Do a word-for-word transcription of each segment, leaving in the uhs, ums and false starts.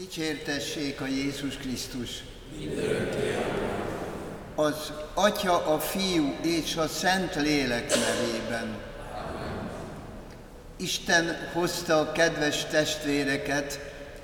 Dicsértessék a Jézus Krisztus! Az Atya, a Fiú és a Szent Lélek nevében. Isten hozta a kedves testvéreket,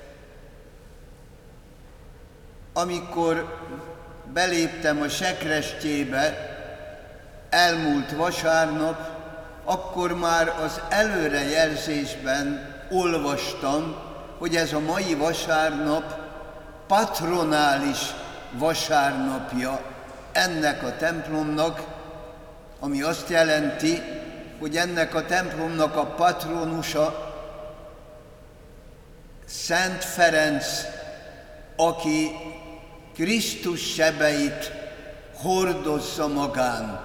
amikor beléptem a sekrestjébe elmúlt vasárnap, akkor már az előrejelzésben olvastam, hogy ez a mai vasárnap patronális vasárnapja ennek a templomnak, ami azt jelenti, hogy ennek a templomnak a patronusa Szent Ferenc, aki Krisztus sebeit hordozza magán.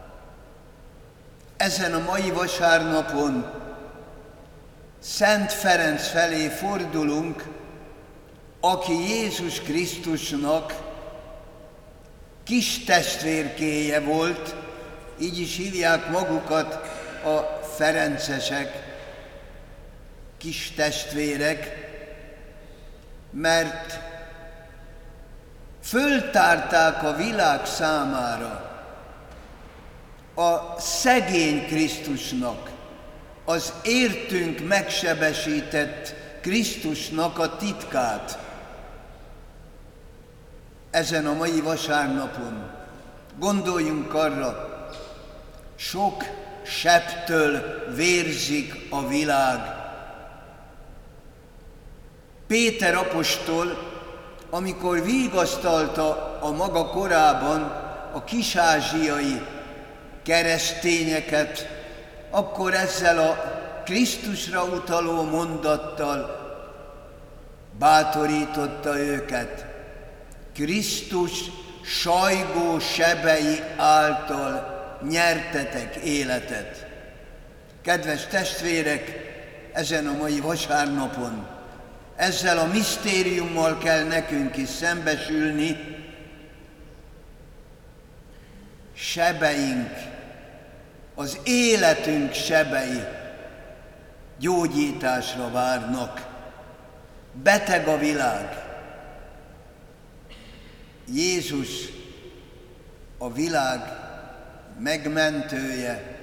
Ezen a mai vasárnapon Szent Ferenc felé fordulunk, aki Jézus Krisztusnak kis testvérkéje volt, így is hívják magukat a ferencesek, kis testvérek, mert föltárták a világ számára a szegény Krisztusnak, az értünk megsebesített Krisztusnak a titkát. Ezen a mai vasárnapon gondoljunk arra, sok sebtől vérzik a világ. Péter apostol, amikor vigasztalta a maga korában a kis-ázsiai keresztényeket, akkor ezzel a Krisztusra utaló mondattal bátorította őket. Krisztus sajgó sebei által nyertetek életet. Kedves testvérek, ezen a mai vasárnapon ezzel a misztériummal kell nekünk is szembesülni. Sebeink, az életünk sebei gyógyításra várnak. Beteg a világ. Jézus a világ megmentője,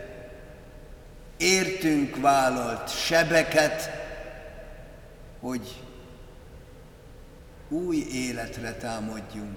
értünk vállalt sebeket, hogy új életre támadjunk.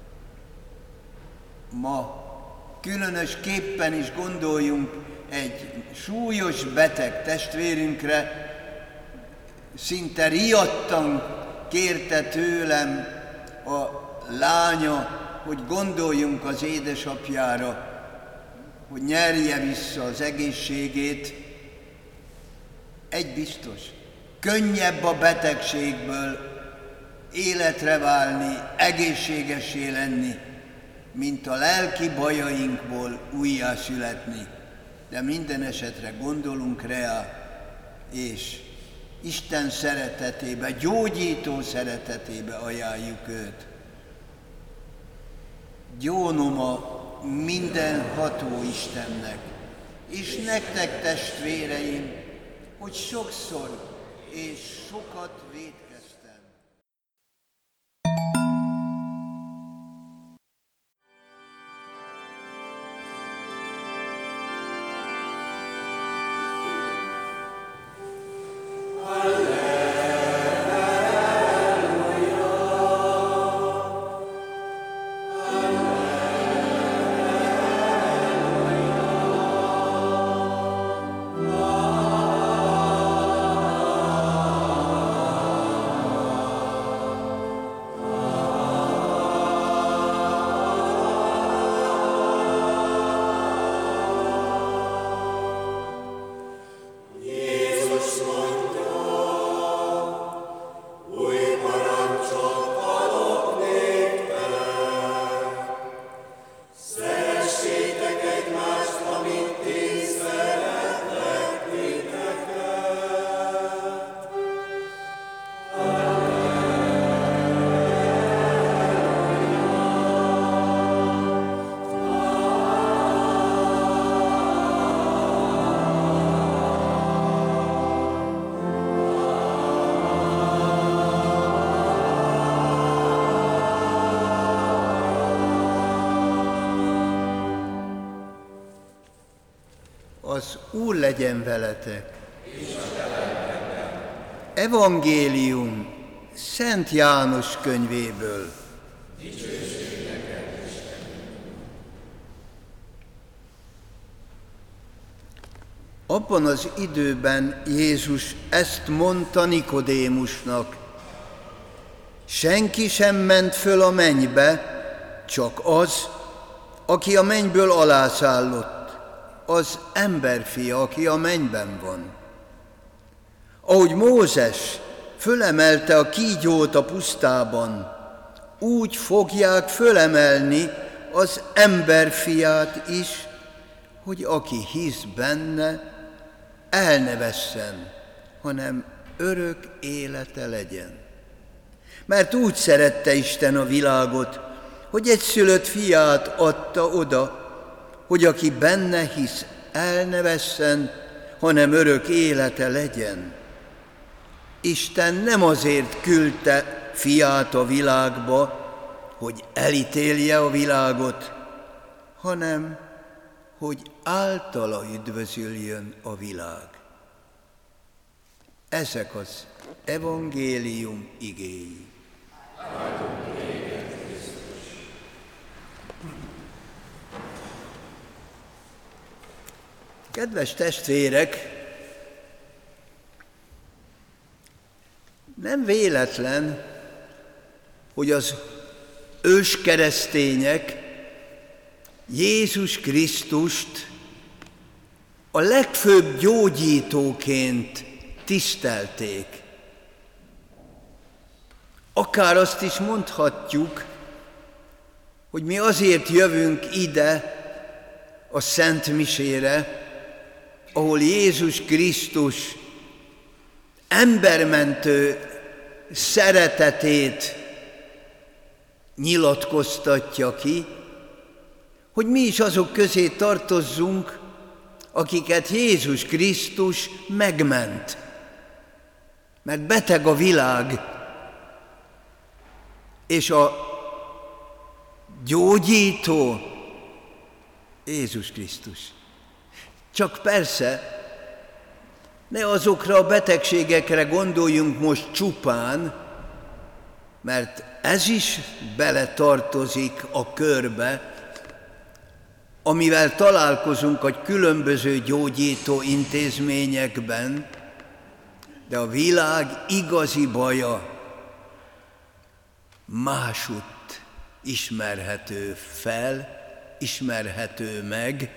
Ma különösképpen is gondoljunk egy súlyos beteg testvérünkre, szinte riadtan kérte tőlem a lánya, hogy gondoljunk az édesapjára, hogy nyerje vissza az egészségét. Egy biztos, könnyebb a betegségből életre válni, egészségessé lenni, mint a lelki bajainkból újjászületni. De minden esetre gondolunk rá, és Isten szeretetébe, gyógyító szeretetébe ajánljuk őt. Gyónom a mindenható Istennek, és nektek, testvéreim, hogy sokszor és sokat vétkeztem. Úr legyen veletek. Evangélium Szent János könyvéből. Abban az időben Jézus ezt mondta Nikodémusnak: senki sem ment föl a mennybe, csak az, aki a mennyből alászállott, az emberfia, aki a mennyben van. Ahogy Mózes fölemelte a kígyót a pusztában, úgy fogják fölemelni az emberfiát is, hogy aki hisz benne, el ne vesszen, hanem örök élete legyen. Mert úgy szerette Isten a világot, hogy egyszülött fiát adta oda, hogy aki benne hisz, el ne vesszen, hanem örök élete legyen. Isten nem azért küldte fiát a világba, hogy elítélje a világot, hanem hogy általa üdvözüljön a világ. Ezek az evangélium igéi. Kedves testvérek, nem véletlen, hogy az őskeresztények Jézus Krisztust a legfőbb gyógyítóként tisztelték. Akár azt is mondhatjuk, hogy mi azért jövünk ide a Szent Misére, ahol Jézus Krisztus embermentő szeretetét nyilatkoztatja ki, hogy mi is azok közé tartozzunk, akiket Jézus Krisztus megment. Mert beteg a világ, és a gyógyító Jézus Krisztus. Csak persze, ne azokra a betegségekre gondoljunk most csupán, mert ez is beletartozik a körbe, amivel találkozunk a különböző gyógyító intézményekben, de a világ igazi baja másutt ismerhető fel, ismerhető meg.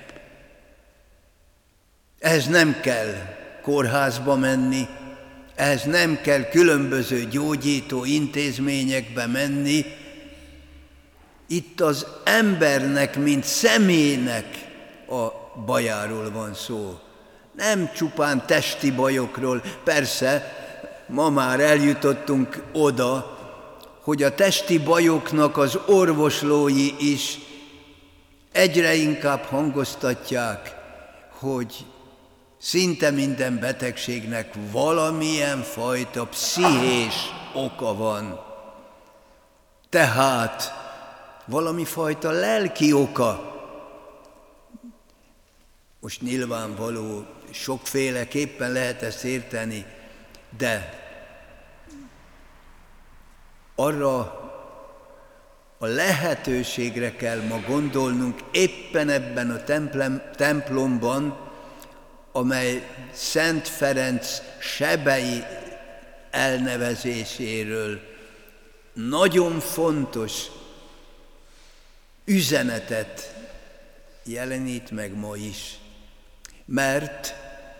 Ez nem kell kórházba menni, ehhez nem kell különböző gyógyító intézményekbe menni. Itt az embernek, mint személynek a bajáról van szó. Nem csupán testi bajokról. Persze, ma már eljutottunk oda, hogy a testi bajoknak az orvoslói is egyre inkább hangoztatják, hogy szinte minden betegségnek valamilyen fajta pszichés oka van. Tehát valami fajta lelki oka. Most nyilvánvaló, sokféleképpen lehet ezt érteni, de arra a lehetőségre kell ma gondolnunk éppen ebben a templom, templomban, amely Szent Ferenc sebei elnevezéséről nagyon fontos üzenetet jelenít meg ma is. Mert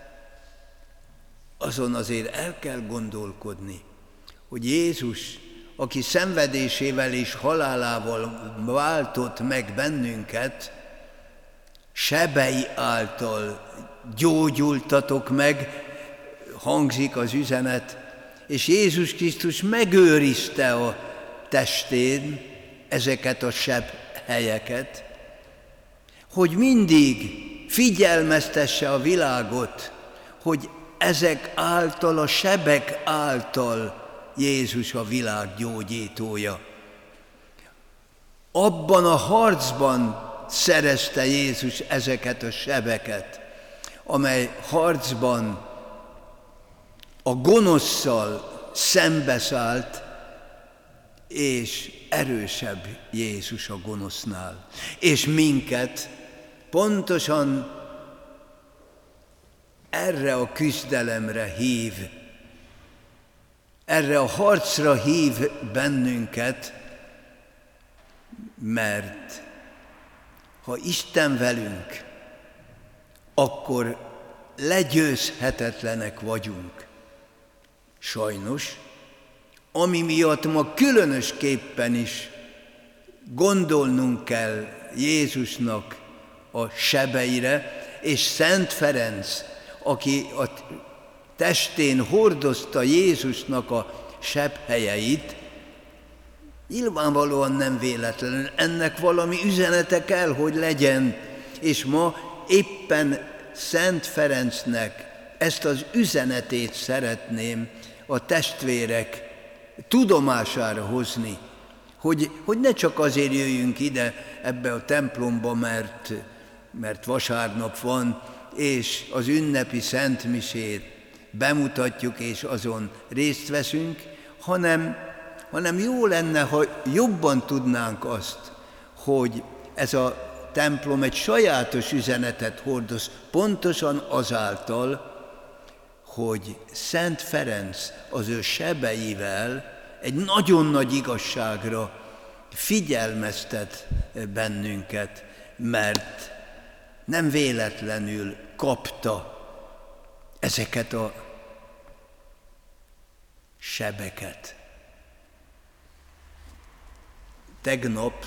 azon azért el kell gondolkodni, hogy Jézus, aki szenvedésével és halálával váltott meg bennünket, sebei által gyógyultatok meg, hangzik az üzenet, és Jézus Krisztus megőrizte a testén ezeket a seb helyeket, hogy mindig figyelmeztesse a világot, hogy ezek által, a sebek által Jézus a világ gyógyítója. Abban a harcban szerezte Jézus ezeket a sebeket, amely harcban a gonoszszal szembeszállt, és erősebb Jézus a gonosznál. És minket pontosan erre a küzdelemre hív, erre a harcra hív bennünket, mert ha Isten velünk, akkor legyőzhetetlenek vagyunk. Sajnos, ami miatt ma különösképpen is gondolnunk kell Jézusnak a sebeire, és Szent Ferenc, aki a testén hordozta Jézusnak a sebhelyeit, nyilvánvalóan nem véletlenül, ennek valami üzenete kell, hogy legyen, és ma éppen Szent Ferencnek ezt az üzenetét szeretném a testvérek tudomására hozni, hogy, hogy ne csak azért jöjjünk ide ebbe a templomba, mert, mert vasárnap van, és az ünnepi szentmisét bemutatjuk, és azon részt veszünk, hanem, hanem jó lenne, ha jobban tudnánk azt, hogy ez a templom egy sajátos üzenetet hordoz, pontosan azáltal, hogy Szent Ferenc az ő sebeivel egy nagyon nagy igazságra figyelmeztet bennünket, mert nem véletlenül kapta ezeket a sebeket. Tegnap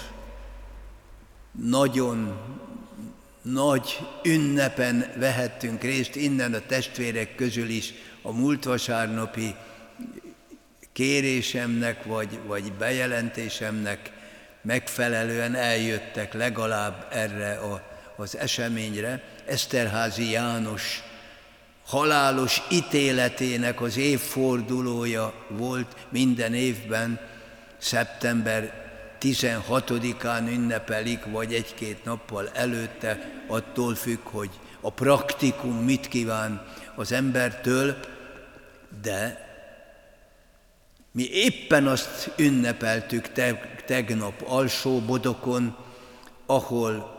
nagyon nagy ünnepen vehettünk részt, innen a testvérek közül is a múlt vasárnapi kérésemnek vagy, vagy bejelentésemnek megfelelően eljöttek legalább erre a, az eseményre. Esterházy János halálos ítéletének az évfordulója volt minden évben, szeptember tizenhatodikán ünnepelik, vagy egy-két nappal előtte, attól függ, hogy a praktikum mit kíván az embertől, de mi éppen azt ünnepeltük tegnap Alsó-Bodokon, ahol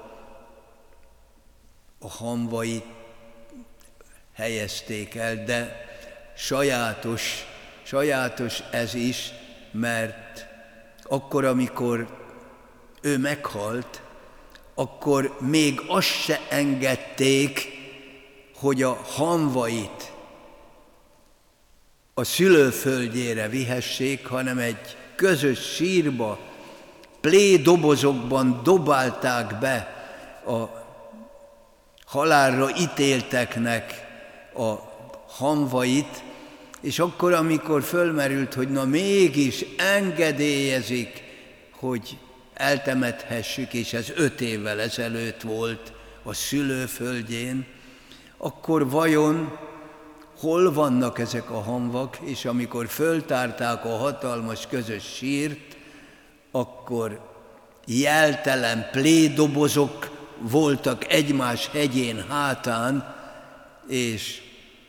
a hamvait helyezték el, de sajátos, sajátos ez is, mert akkor, amikor ő meghalt, akkor még azt se engedték, hogy a hamvait a szülőföldjére vihessék, hanem egy közös sírba, plédobozokban dobálták be a halálra ítélteknek a hamvait, és akkor, amikor fölmerült, hogy na mégis engedélyezik, hogy eltemethessük, és ez öt évvel ezelőtt volt a szülőföldjén, akkor vajon hol vannak ezek a hamvak, és amikor föltárták a hatalmas közös sírt, akkor jeltelen plédobozok voltak egymás hegyén hátán, és,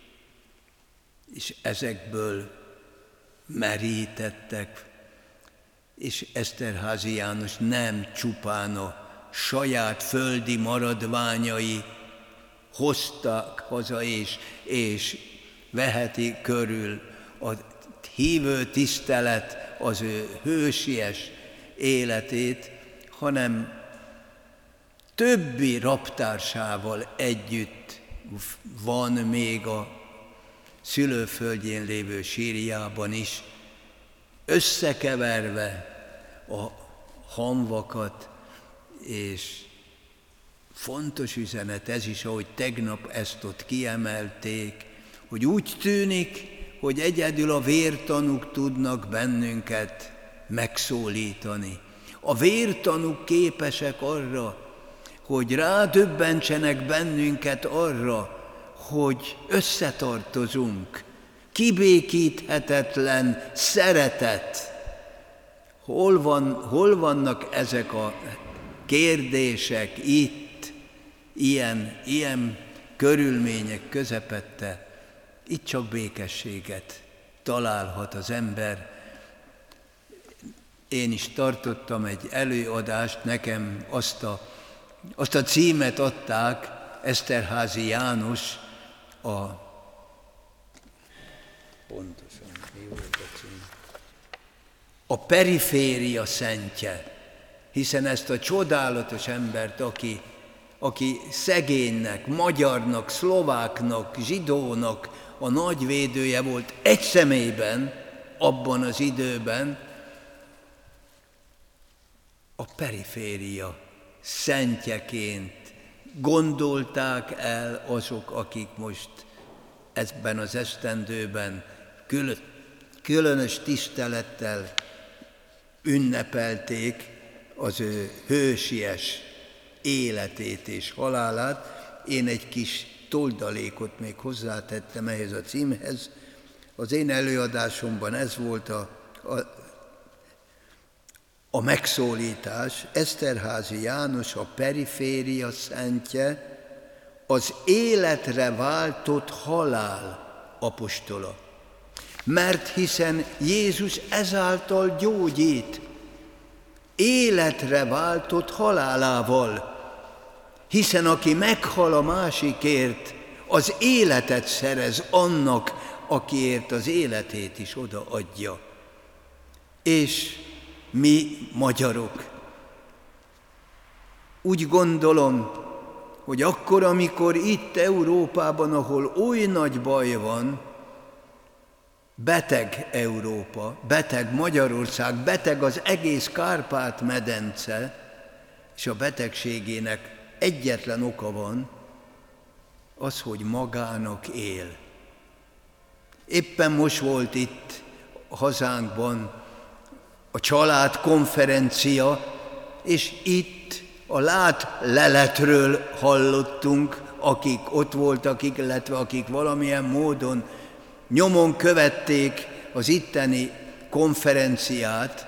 és ezekből merítettek. És Esterházy János nem csupán a saját földi maradványai hoztak haza, és, és veheti körül a hívő tisztelet az ő hősies életét, hanem többi raptársával együtt van még a szülőföldjén lévő sírjában is, összekeverve a hamvakat, és fontos üzenet ez is, ahogy tegnap ezt ott kiemelték, hogy úgy tűnik, hogy egyedül a vértanúk tudnak bennünket megszólítani. A vértanúk képesek arra, hogy rádöbbentsenek bennünket arra, hogy összetartozunk, kibékíthetetlen szeretet. Hol, van, hol vannak ezek a kérdések itt, ilyen, ilyen körülmények közepette itt csak békességet találhat az ember. Én is tartottam egy előadást, nekem azt a, azt a címet adták, Eszterházy János, a pontosan, mi volt a cím? A periféria szentje, hiszen ezt a csodálatos embert, aki, aki szegénynek, magyarnak, szlováknak, zsidónak a nagy védője volt egy személyben, abban az időben, a periféria szentjeként gondolták el azok, akik most ebben az esztendőben külön, különös tisztelettel ünnepelték az ő hősies életét és halálát. Én egy kis toldalékot még hozzátettem ehhez a címhez. Az én előadásomban ez volt a, a, a megszólítás, Eszterházy János, a periféria szentje, az életre váltott halál apostola. Mert hiszen Jézus ezáltal gyógyít, életre váltott halálával, hiszen aki meghal a másikért, az életet szerez annak, akiért az életét is odaadja. És mi magyarok, úgy gondolom, hogy akkor, amikor itt Európában, ahol oly nagy baj van, beteg Európa, beteg Magyarország, beteg az egész Kárpát-medence, és a betegségének egyetlen oka van, az, hogy magának él. Éppen most volt itt a hazánkban a családkonferencia, és itt a látleletről hallottunk, akik ott voltak, illetve akik valamilyen módon nyomon követték az itteni konferenciát.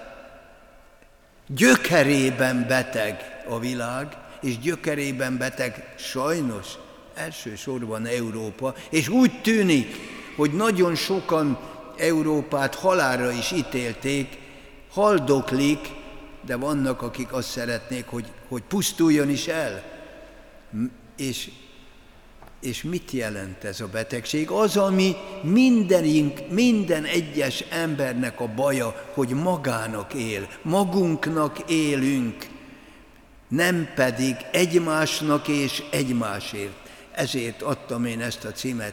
Gyökerében beteg a világ, és gyökerében beteg sajnos elsősorban Európa, és úgy tűnik, hogy nagyon sokan Európát halálra is ítélték, haldoklik, de vannak, akik azt szeretnék, hogy, hogy pusztuljon is el. És, és mit jelent ez a betegség? Az, ami mindenink, minden egyes embernek a baja, hogy magának él, magunknak élünk, nem pedig egymásnak és egymásért. Ezért adtam én ezt a címet.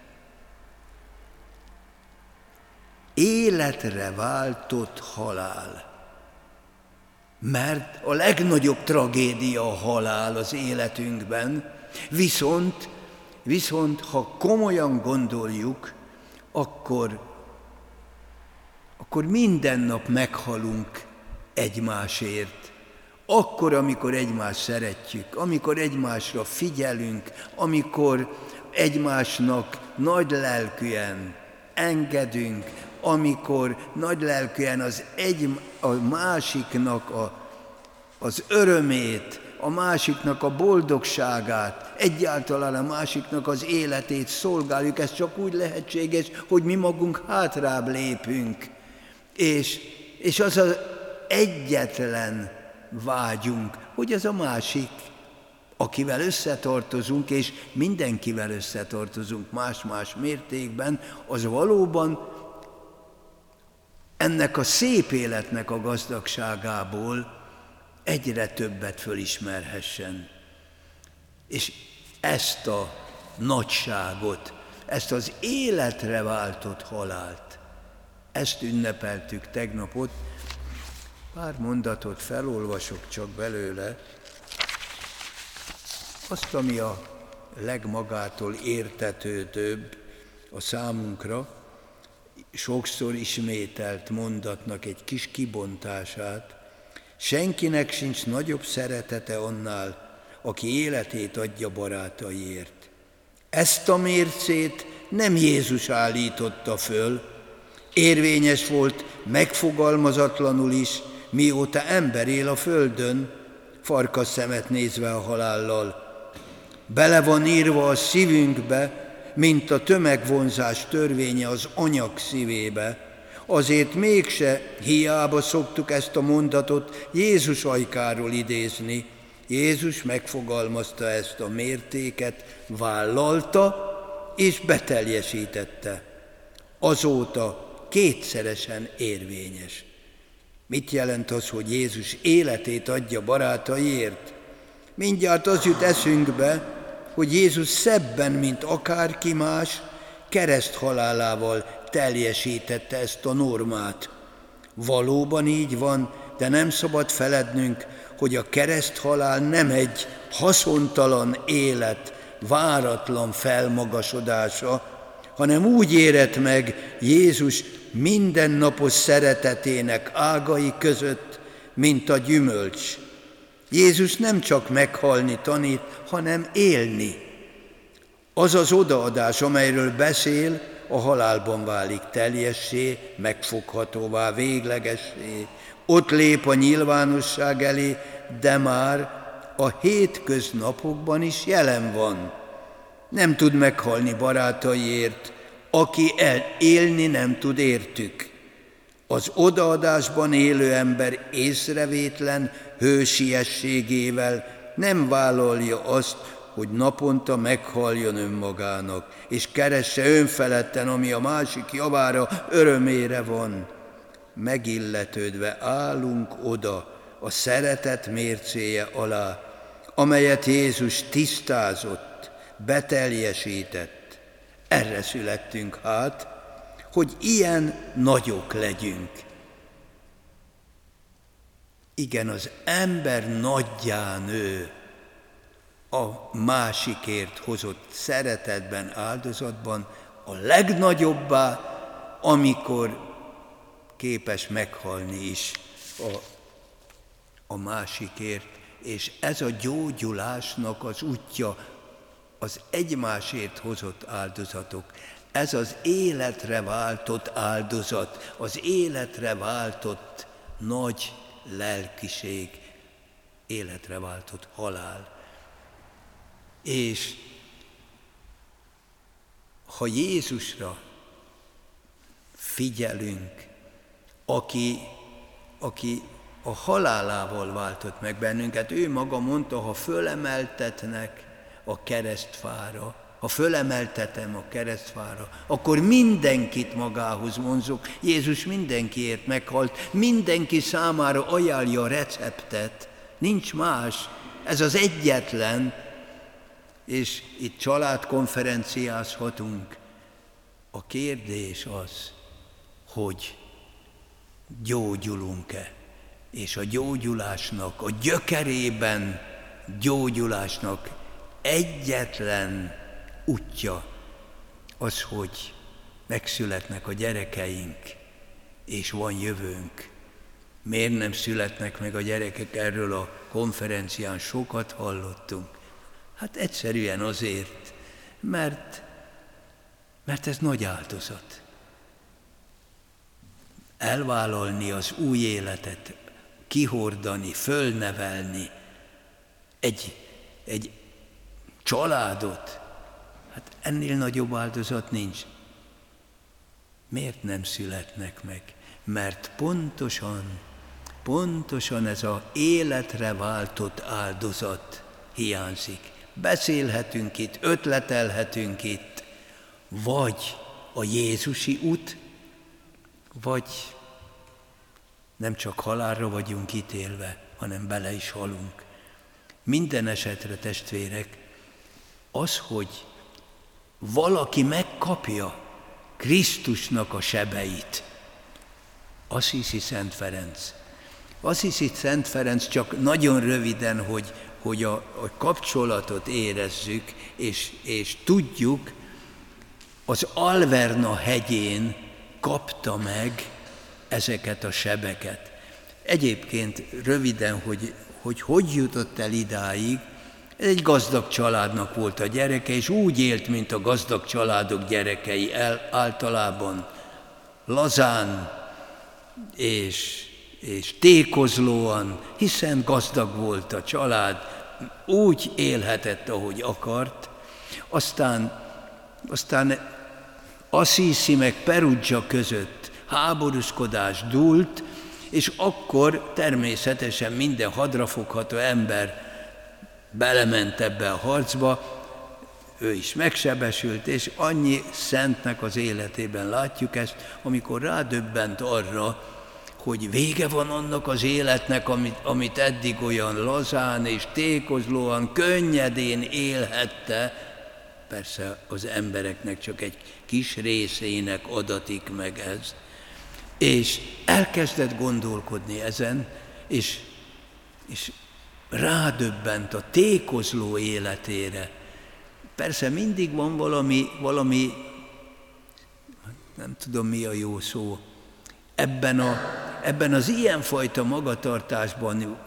Életre váltott halál. Mert a legnagyobb tragédia a halál az életünkben, viszont, viszont ha komolyan gondoljuk, akkor, akkor minden nap meghalunk egymásért. Akkor, amikor egymást szeretjük, amikor egymásra figyelünk, amikor egymásnak nagy lelkűen engedünk, amikor nagy lelkűen az egy, a másiknak a, az örömét, a másiknak a boldogságát, egyáltalán a másiknak az életét szolgáljuk, ez csak úgy lehetséges, hogy mi magunk hátrább lépünk, és, és az az egyetlen vágyunk, hogy ez a másik, akivel összetartozunk, és mindenkivel összetartozunk más-más mértékben, az valóban ennek a szép életnek a gazdagságából egyre többet fölismerhessen. És ezt a nagyságot, ezt az életre váltott halált, ezt ünnepeltük tegnapot. Pár mondatot felolvasok csak belőle, azt, ami a legmagától értetődőbb a számunkra, sokszor ismételt mondatnak egy kis kibontását. Senkinek sincs nagyobb szeretete annál, aki életét adja barátaiért. Ezt a mércét nem Jézus állította föl, érvényes volt megfogalmazatlanul is, mióta ember él a földön, farkasszemet nézve a halállal. Bele van írva a szívünkbe, mint a tömegvonzás törvénye az anyag szívébe. Azért mégse hiába szoktuk ezt a mondatot Jézus ajkáról idézni. Jézus megfogalmazta ezt a mértéket, vállalta és beteljesítette. Azóta kétszeresen érvényes. Mit jelent az, hogy Jézus életét adja barátaiért? Mindjárt az jut eszünkbe, hogy Jézus szebben, mint akárki más, kereszthalálával teljesítette ezt a normát. Valóban így van, de nem szabad felednünk, hogy a kereszthalál nem egy haszontalan élet, váratlan felmagasodása, hanem úgy érett meg Jézus mindennapos szeretetének ágai között, mint a gyümölcs. Jézus nem csak meghalni tanít, hanem élni. Az az odaadás, amelyről beszél, a halálban válik teljessé, megfoghatóvá, véglegessé. Ott lép a nyilvánosság elé, de már a hétköznapokban is jelen van. Nem tud meghalni barátaiért, aki el élni nem tud értük. Az odaadásban élő ember észrevétlen hősiességével nem vállalja azt, hogy naponta meghaljon önmagának, és keresse önfeledten, ami a másik javára, örömére van. Megilletődve állunk oda a szeretet mércéje alá, amelyet Jézus tisztázott, beteljesített. Erre születtünk hát, hogy ilyen nagyok legyünk. Igen, az ember nagyjá nő a másikért hozott szeretetben, áldozatban, a legnagyobbá, amikor képes meghalni is a, a másikért, és ez a gyógyulásnak az útja, az egymásért hozott áldozatok. Ez az életre váltott áldozat, az életre váltott nagy lelkiség, életre váltott halál. És ha Jézusra figyelünk, aki, aki a halálával váltott meg bennünket, ő maga mondta, ha fölemeltetnek a keresztfára, ha fölemeltetem a keresztfára, akkor mindenkit magához vonzok. Jézus mindenkiért meghalt, mindenki számára ajánlja a receptet, nincs más, ez az egyetlen, és itt családkonferenciázhatunk. A kérdés az, hogy gyógyulunk-e, és a gyógyulásnak, a gyökerében gyógyulásnak egyetlen útja az, hogy megszületnek a gyerekeink, és van jövőnk. Miért nem születnek meg a gyerekek? Erről a konferencián sokat hallottunk. Hát egyszerűen azért, mert, mert ez nagy áldozat. Elvállalni az új életet, kihordani, fölnevelni egy, egy családot, hát ennél nagyobb áldozat nincs. Miért nem születnek meg? Mert pontosan, pontosan ez az életre váltott áldozat hiányzik. Beszélhetünk itt, ötletelhetünk itt, vagy a Jézusi út, vagy nem csak halálra vagyunk ítélve, hanem bele is halunk. Minden esetre, testvérek, az, hogy valaki megkapja Krisztusnak a sebeit, Assisi Szent Ferenc. Assisi Szent Ferenc csak nagyon röviden, hogy, hogy a, a kapcsolatot érezzük, és, és tudjuk, az Alverna hegyén kapta meg ezeket a sebeket. Egyébként röviden, hogy hogy, hogy jutott el idáig, ez egy gazdag családnak volt a gyereke, és úgy élt, mint a gazdag családok gyerekei el, általában lazán és, és tékozlóan, hiszen gazdag volt a család, úgy élhetett, ahogy akart, aztán, aztán Assisi meg Perugia között háborúskodás dúlt, és akkor természetesen minden hadrafogható ember belement ebbe a harcba, ő is megsebesült, és annyi szentnek az életében látjuk ezt, amikor rádöbbent arra, hogy vége van annak az életnek, amit, amit eddig olyan lazán és tékozlóan, könnyedén élhette, persze az embereknek csak egy kis részének adatik meg ez, és elkezdett gondolkodni ezen, és, és rádöbbent a tékozló életére. Persze mindig van valami, valami, nem tudom mi a jó szó, ebben, a, ebben az ilyenfajta magatartásban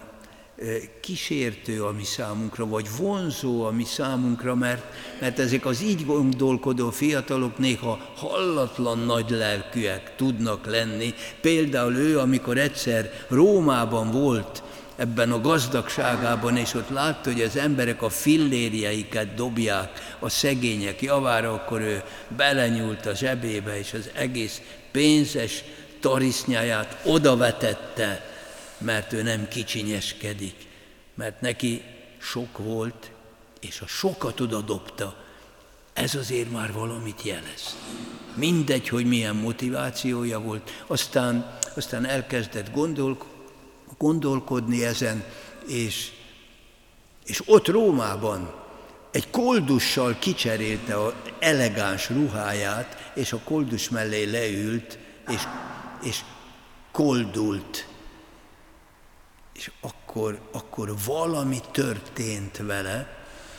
kísértő a mi számunkra, vagy vonzó a mi számunkra, mert, mert ezek az így gondolkodó fiatalok néha hallatlan nagy lelkűek tudnak lenni. Például ő, amikor egyszer Rómában volt, ebben a gazdagságában, és ott látta, hogy az emberek a fillérjeiket dobják a szegények javára, akkor ő belenyúlt a zsebébe, és az egész pénzes tarisznyáját odavetette, mert ő nem kicsinyeskedik, mert neki sok volt, és a sokat oda dobta. Ez azért már valamit jelez. Mindegy, hogy milyen motivációja volt, aztán, aztán elkezdett gondolkodni, gondolkodni ezen, és, és ott Rómában egy koldussal kicserélte az elegáns ruháját, és a koldus mellé leült, és, és koldult. És akkor, akkor valami történt vele,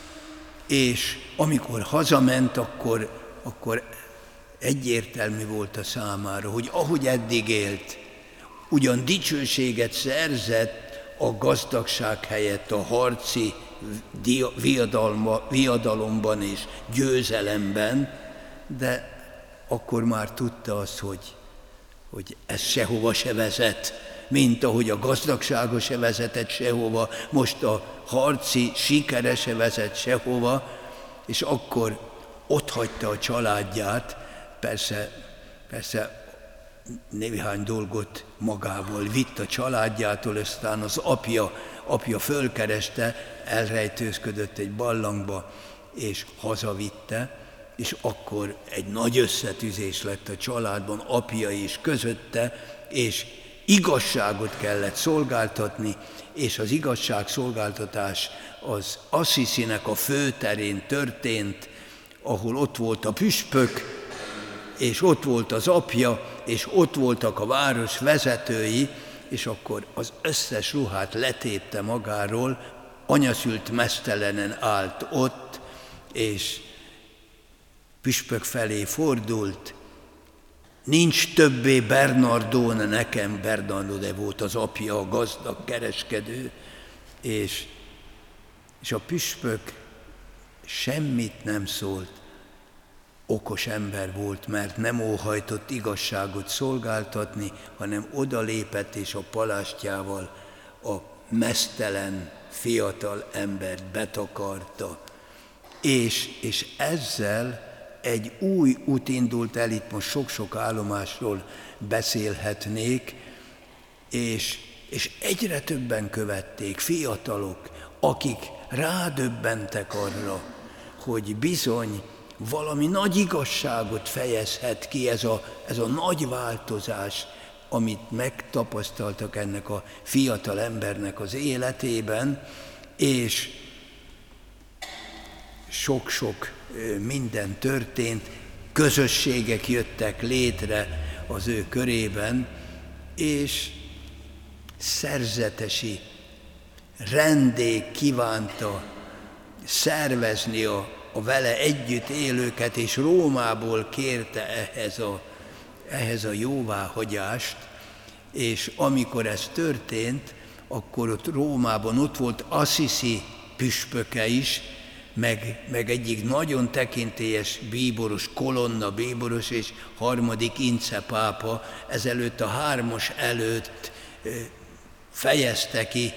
és amikor hazament, akkor, akkor egyértelmű volt a számára, hogy ahogy eddig élt, ugyan dicsőséget szerzett a gazdagság helyett a harci viadalma, viadalomban és győzelemben, de akkor már tudta azt, hogy, hogy ez sehova se vezet, mint ahogy a gazdagsága se vezetett sehova, most a harci sikere se vezet sehova, és akkor otthagyta a családját, persze, persze néhány dolgot magával vitt a családjától, aztán az apja, apja fölkereste, elrejtőzködött egy ballangba, és hazavitte, és akkor egy nagy összetűzés lett a családban, apja is közötte, és igazságot kellett szolgáltatni, és az igazságszolgáltatás az Assisinek a főterén történt, ahol ott volt a püspök, és ott volt az apja, és ott voltak a város vezetői, és akkor az összes ruhát letépte magáról, anyaszült meztelenen állt ott, és püspök felé fordult, nincs többé Bernardone nekem, Bernardone volt az apja, a gazdag kereskedő, és, és a püspök semmit nem szólt. Okos ember volt, mert nem óhajtott igazságot szolgáltatni, hanem odalépett és a palástjával a meztelen fiatal embert betakarta. És, és ezzel egy új út indult el, itt most sok-sok állomásról beszélhetnék, és, és egyre többen követték, fiatalok, akik rádöbbentek arra, hogy bizony valami nagy igazságot fejezhet ki ez a, ez a nagy változás, amit megtapasztaltak ennek a fiatal embernek az életében, és sok-sok minden történt, közösségek jöttek létre az ő körében, és szerzetesi rendék kívánta szervezni a, a vele együtt élőket, és Rómából kérte ehhez a, ehhez a jóváhagyást, és amikor ez történt, akkor ott Rómában ott volt Assisi püspöke is, meg, meg egyik nagyon tekintélyes bíboros, Kolonna bíboros és harmadik Ince pápa ezelőtt a hármas előtt fejezte ki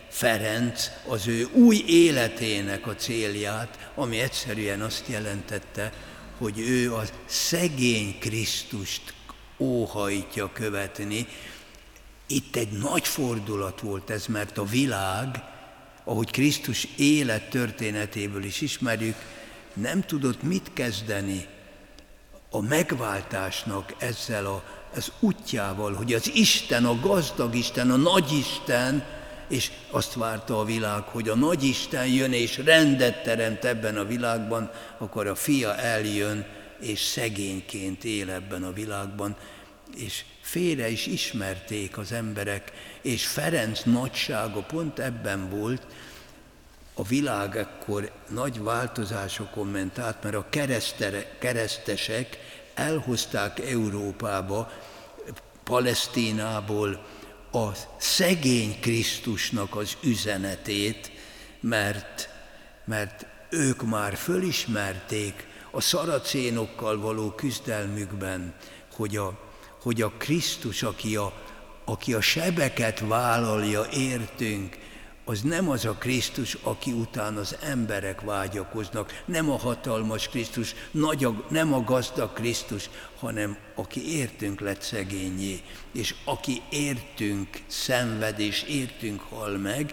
Ferenc az ő új életének a célját, ami egyszerűen azt jelentette, hogy ő a szegény Krisztust óhajtja követni. Itt egy nagy fordulat volt ez, mert a világ, ahogy Krisztus élet történetéből is ismerjük, nem tudott mit kezdeni a megváltásnak ezzel a, az útjával, hogy az Isten, a gazdag Isten, a nagy Isten, és azt várta a világ, hogy a nagy Isten jön és rendet teremt ebben a világban, akkor a fia eljön és szegényként él ebben a világban, és félre is ismerték az emberek, és Ferenc nagysága pont ebben volt. A világ ekkor nagy változásokon ment át, mert a keresztesek elhozták Európába, Palesztinából a szegény Krisztusnak az üzenetét, mert, mert ők már fölismerték a szaracénokkal való küzdelmükben, hogy a, hogy a Krisztus, aki a, aki a sebeket vállalja értünk, az nem az a Krisztus, aki után az emberek vágyakoznak, nem a hatalmas Krisztus, nagy a, nem a gazdag Krisztus, hanem aki értünk lett szegényé, és aki értünk szenved, és értünk hal meg.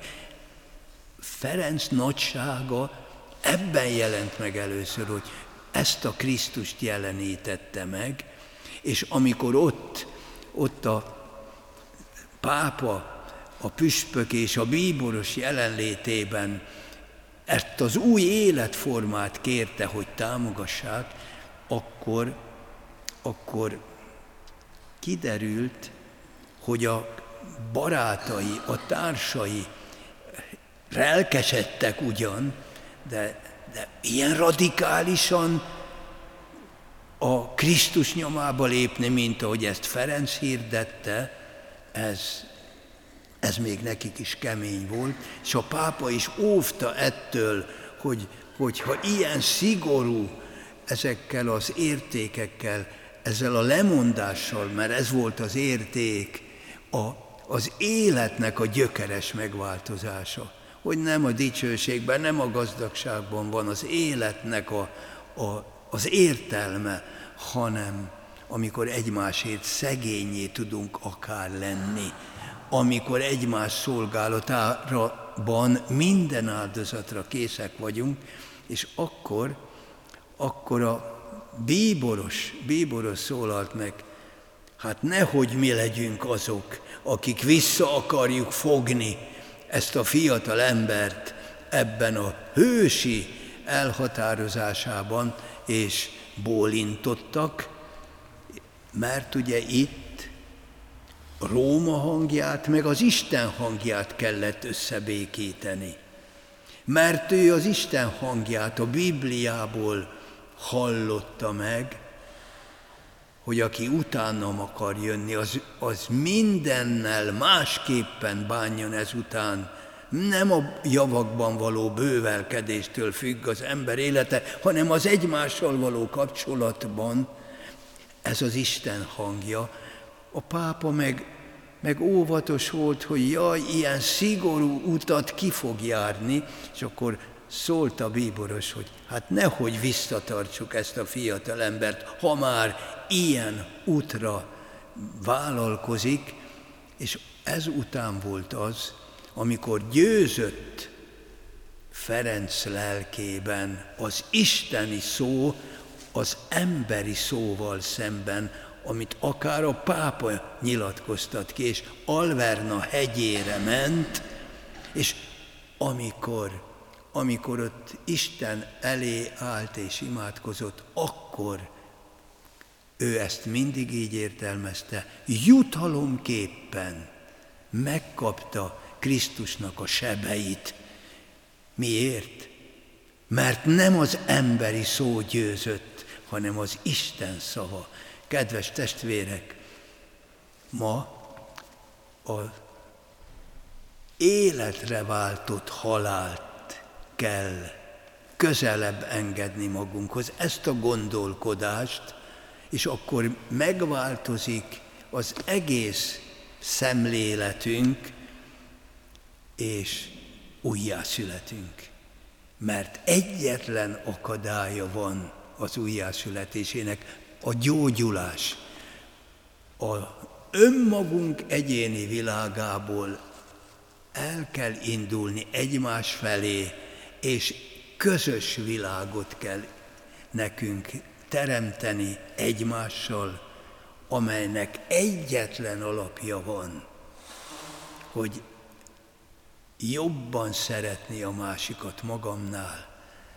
Ferenc nagysága ebben jelent meg először, hogy ezt a Krisztust jelenítette meg, és amikor ott, ott a pápa, a püspök és a bíboros jelenlétében ezt az új életformát kérte, hogy támogassák, akkor, akkor kiderült, hogy a barátai, a társai lelkesedtek ugyan, de, de ilyen radikálisan a Krisztus nyomába lépni, mint ahogy ezt Ferenc hirdette, ez Ez még nekik is kemény volt, és a pápa is óvta ettől, hogy, hogy ha ilyen szigorú ezekkel az értékekkel, ezzel a lemondással, mert ez volt az érték, a, az életnek a gyökeres megváltozása, hogy nem a dicsőségben, nem a gazdagságban van az életnek a, a, az értelme, hanem amikor egymásért szegényé tudunk akár lenni, amikor egymás szolgálatában minden áldozatra készek vagyunk, és akkor, akkor a bíboros, bíboros szólalt meg, hát nehogy mi legyünk azok, akik vissza akarjuk fogni ezt a fiatal embert ebben a hősi elhatározásában, és bólintottak, mert ugye itt Róma hangját, meg az Isten hangját kellett összebékíteni. Mert ő az Isten hangját a Bibliából hallotta meg, hogy aki utánam akar jönni, az, az mindennel másképpen bánjon ezután. Nem a javakban való bővelkedéstől függ az ember élete, hanem az egymással való kapcsolatban. Ez az Isten hangja. A pápa meg, meg óvatos volt, hogy jaj, ilyen szigorú utat ki fog járni, és akkor szólt a bíboros, hogy hát nehogy visszatartsuk ezt a fiatal embert, ha már ilyen útra vállalkozik, és ezután volt az, amikor győzött Ferenc lelkében az isteni szó az emberi szóval szemben, amit akár a pápa nyilatkoztat ki, és Alverna hegyére ment, és amikor, amikor ott Isten elé állt és imádkozott, akkor ő ezt mindig így értelmezte, jutalomképpen megkapta Krisztusnak a sebeit. Miért? Mert nem az emberi szó győzött, hanem az Isten szava. Kedves testvérek, ma az életre váltott halált kell közelebb engedni magunkhoz, ezt a gondolkodást, és akkor megváltozik az egész szemléletünk, és újjászületünk. Mert egyetlen akadálya van az újjászületésének, a gyógyulás. A önmagunk egyéni világából el kell indulni egymás felé, és közös világot kell nekünk teremteni egymással, amelynek egyetlen alapja van, hogy jobban szeretni a másikat magamnál,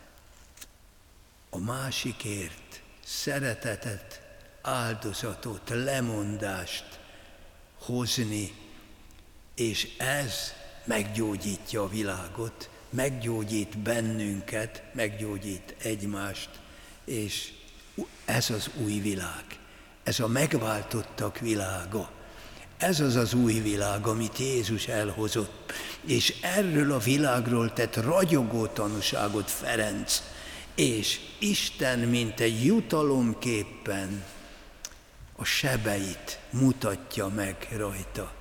a másikért szeretetet, áldozatot, lemondást hozni, és ez meggyógyítja a világot, meggyógyít bennünket, meggyógyít egymást, és ez az új világ, ez a megváltottak világa. Ez az az új világ, amit Jézus elhozott, és erről a világról tett ragyogó tanúságot Ferenc, és Isten, mint egy jutalomképpen a sebeit mutatja meg rajta.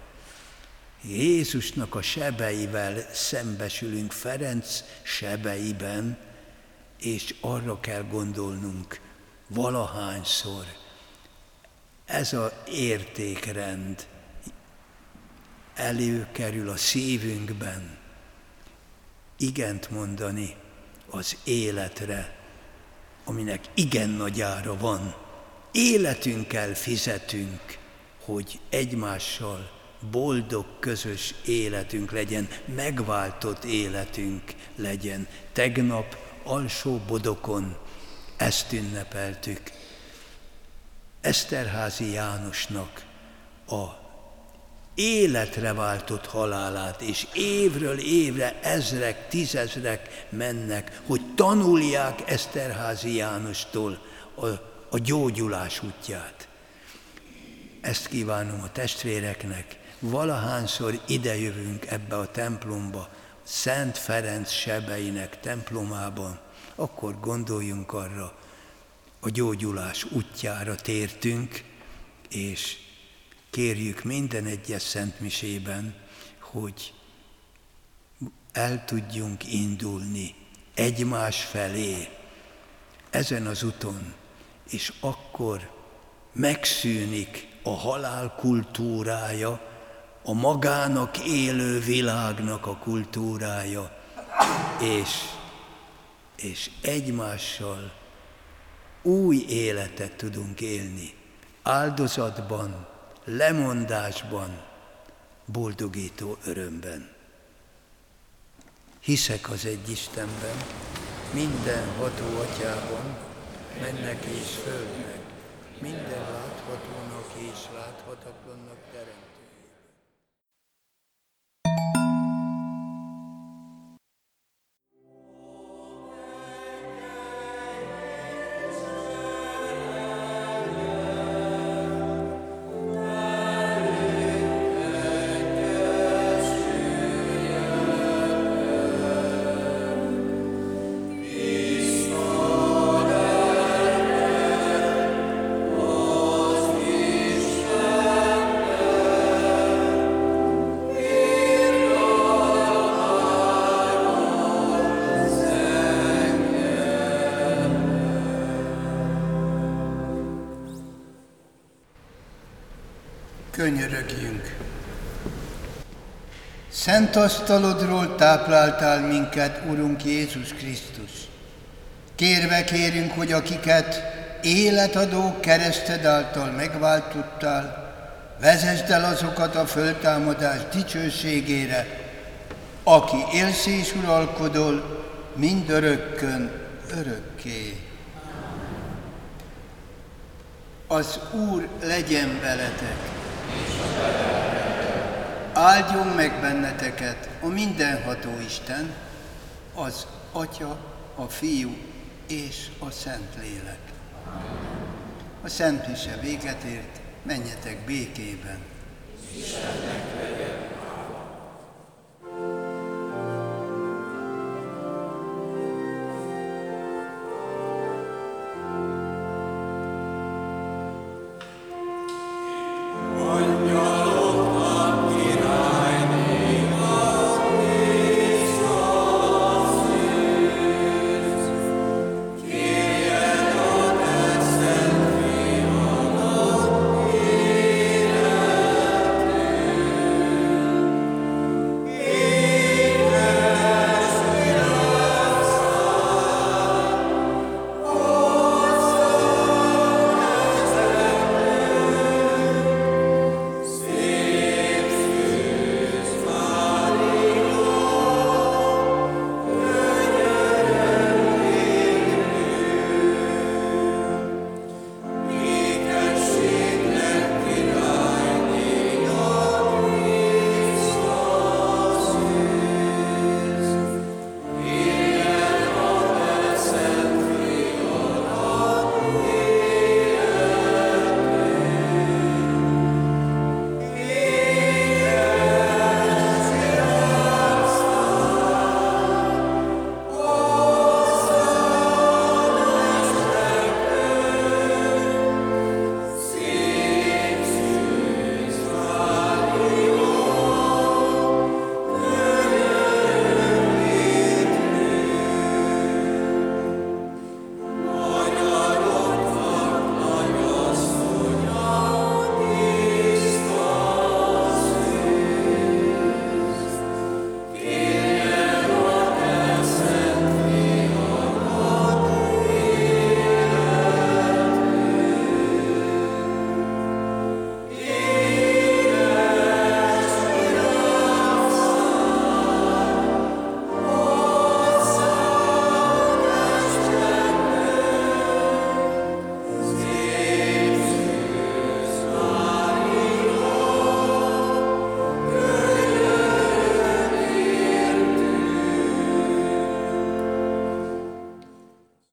Jézusnak a sebeivel szembesülünk Ferenc sebeiben, és arra kell gondolnunk valahányszor. Ez az értékrend előkerül a szívünkben, igent mondani az életre, aminek igen nagy ára van. Életünkkel fizetünk, hogy egymással boldog, közös életünk legyen, megváltott életünk legyen. Tegnap Alsó-Bodokon ezt ünnepeltük. Eszterházy Jánosnak a életre váltott halálát, és évről évre ezrek, tízezrek mennek, hogy tanulják Eszterházy Jánostól a, a gyógyulás útját. Ezt kívánom a testvéreknek, valahányszor idejövünk ebbe a templomba, Szent Ferenc sebeinek templomában, akkor gondoljunk arra, a gyógyulás útjára tértünk, és kérjük minden egyes szentmisében, hogy el tudjunk indulni egymás felé ezen az úton, és akkor megszűnik a halál kultúrája, a magának élő világnak a kultúrája, és, és egymással új életet tudunk élni, áldozatban, lemondásban, boldogító örömben. Hiszek az egy Istenben, mindenható Atyában, mennek és földnek, minden láthatónak és láthatatlannak teremtőjében. Könyörögjünk! Szent asztalodról tápláltál minket, Urunk Jézus Krisztus. Kérve kérünk, hogy akiket életadó kereszted által megváltottál, vezesd el azokat a föltámadás dicsőségére, aki élsz és uralkodol mindörökkön örökké. Az Úr legyen veletek! Áldjon meg benneteket a mindenható Isten, az Atya, a Fiú és a Szentlélek. A Szent Mise véget ért, menjetek békében. Istennek legyen